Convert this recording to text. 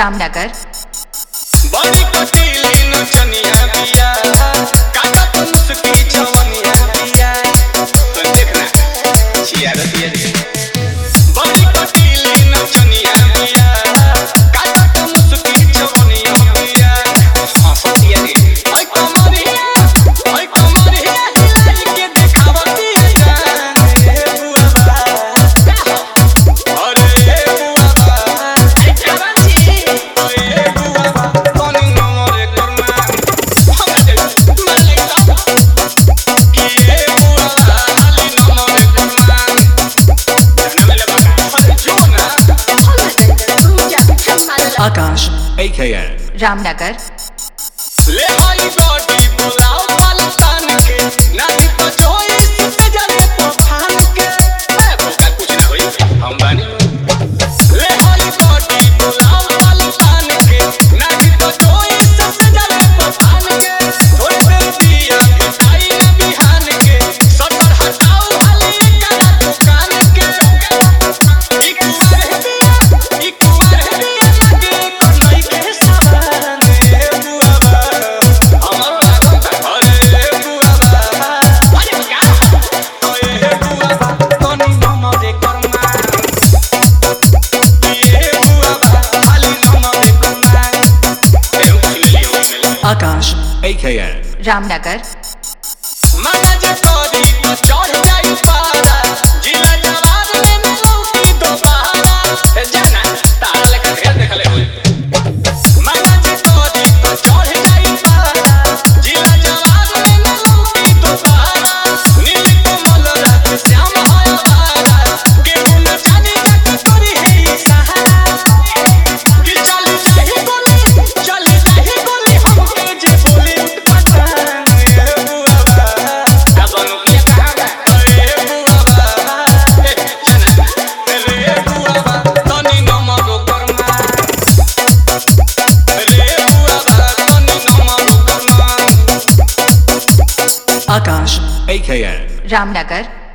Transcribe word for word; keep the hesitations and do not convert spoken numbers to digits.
रामनगर। बड़ी कटीली नचनिया बिया काटत मुस्की जवनिया बिया तो देखना छिया रतिया रे। बड़ी कटीली नचनिया बिया काटत मुस्की जवनिया बिया हंसतिया रे। ओय कमरिया ओय कमरिया हिलाई के देखावती है जान रे बुआ अरे बुआ ए कराची ओए बुआ तनी नमरे करना हमरे माले का कि ए बुआ हाली नमरे करना जाने वाला बका अरे जो ना आकाश A K N रामनगर। ले आई बॉडी बुलाओ पलटन के नहीं पचोई से जले पफान के मैं बोका कुछ ना होई हम बानी। ले आई बॉडी बुलाओ पलटन के नहीं पचोई से जले पफान के थोड़े देर दिया मिठाई ना बिहान के सटर हटाओ हाली करा दुकान के ई कुआर है दिया ई कुआर है दिया लगे कोई के सवान रे बुआ हमरो लागल अरे बुआ अरे क्या ओए बुआ तनी नमरे करना ये बुआ हाली नमरे करना ए उछली लियो आकाश A K N रामनगर। माना जे तोरी तो चढ़ जाई पारा जिला जवार में न लौटी दोबारा ए जाना तारा लेकर ढेर देखले होई। माना जे तोरी तो चढ़ जाई पारा जिला जवार में न लौटी दोबारा नील कमल रात श्याम है बारा केहू न जाने तक तोरी है ई सहारा कि चली जाही गोली चली जाही गोली हमके जे बोली पठान रे बुआ अब अनुकिया कहां बा अरे बुआ ए जाना रे बुआ तनी नमरो करना रे बुआ तनी नमरो करना आकाश A K N रामनगर।